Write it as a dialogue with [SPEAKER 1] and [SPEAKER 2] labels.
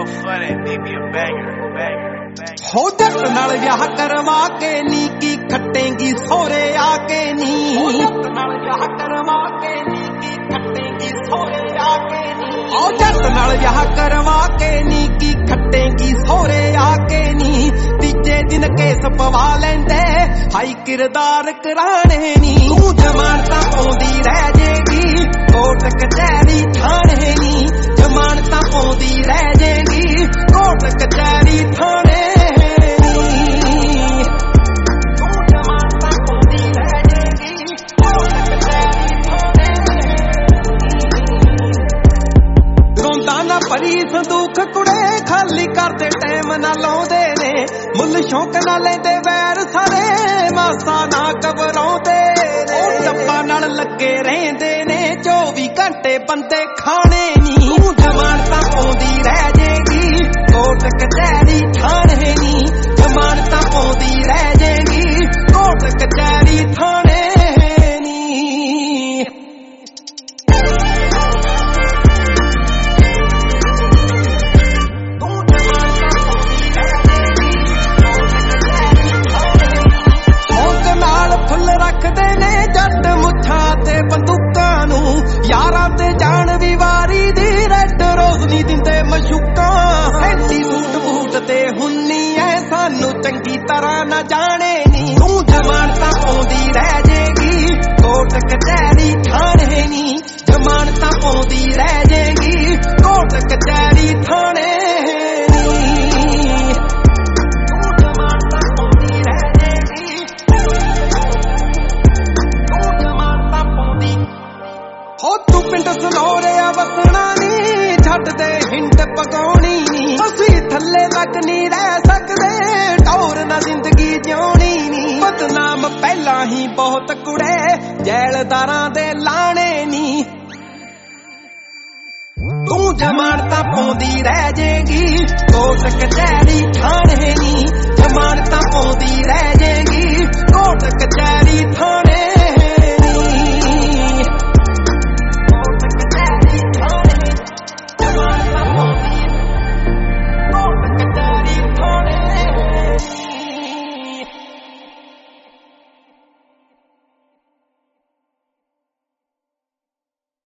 [SPEAKER 1] real funny, need me a banger.
[SPEAKER 2] हो जट नाल विआह करवा के नी की खट्टेंगी सोरे आके नी जट नाल विआह करवा के नी की खट्टेंगी सोरे आके नी ओ जट नाल विआह करवा के नी की खट्टेंगी सोरे आके नी तीजे दिन केस पवा लेंदे हाई किरदार कराने नी तू जमानता पाउंदी रह जेगी कोर्ट कचहरी थाने नी जमानता पाउंदी रह जेगी कोर्ट कचहरी थाने भरी संदूक कुड़े खाली करते टाइम ना लाउंदे ने मुल शौक ना लेंदे वैर सारे मासा ना घबराउंदे ने डब्बा नाल लगे रहंदे ने 24 घंटे बंदे खाने नी तू जमानता पाउंदी रह जेगी कोर्ट कचहरी थाने नी जमानता पाउंदी रह जेगी कोर्ट कचहरी थाने रखदे ने जट मुछां ते बंदूकां नूं यारां ते जान भी वारी दी रेड रोज नी दिंदे मशूकां हैंडी बूट ते हुन्नी ऐ सानू चंगी तरह ना जाने नी तू जमानता पाउंदी रह जेगी कोर्ट कचहरी थाने नी जमानता पाउंदी रह जेगी कोर्ट कचहरी थाने पिंड सनौरिया वसना नी छड्ड दे हिंड पकाउणी नी असीं थल्ले तक नी रह सकदे टौर ना जिंदगी जिउणी नी बदनाम पहला ही बहुत कुड़े जैलदारां दे लाणे नी तू जमानता पाउंदी रह जेगी कोर्ट कचहरी